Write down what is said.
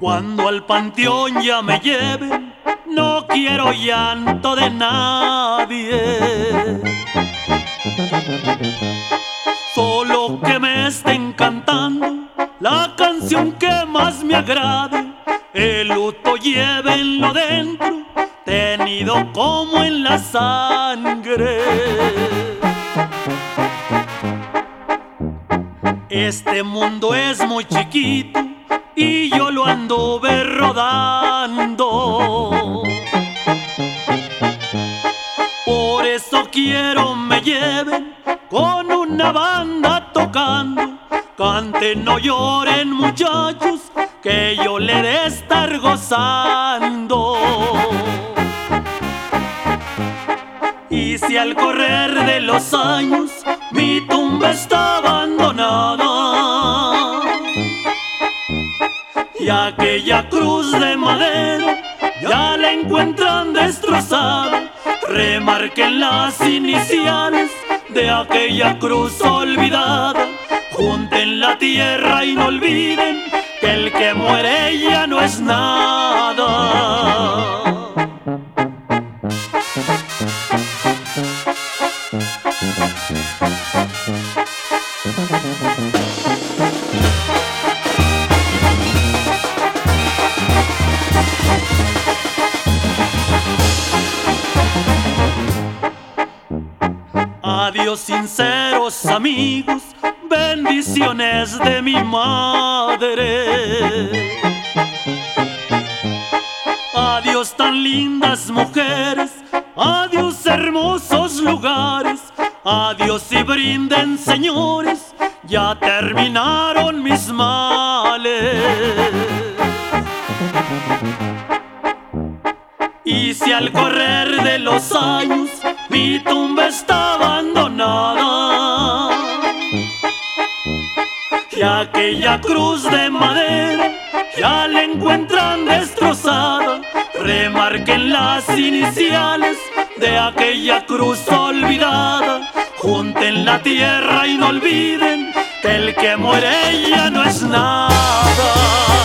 Cuando al panteón ya me lleven, no quiero llanto de nadie. Solo que me estén cantando la canción que más me agrade. El luto llévenlo dentro, tenido como en la sangre. Este mundo es muy chiquito y yo lo anduve rodando. Por eso quiero me lleven con una banda tocando. Canten, no lloren muchachos, que yo le de estar gozando. Y si al correr de los años mi tumba está abandonada y aquella cruz de madera ya la encuentran destrozada, remarquen las iniciales de aquella cruz olvidada. Junten la tierra y no olviden que el que muere ya no es nada. Adiós sinceros amigos, bendiciones de mi madre. Adiós tan lindas mujeres, adiós hermosos lugares. Adiós y brinden señores, ya terminaron mis males. Y si al correr de los años mi tumba está abandonada y aquella cruz de madera ya la encuentran destrozada, remarquen las iniciales de aquella cruz olvidada. Junten la tierra y no olviden que el que muere ya no es nada.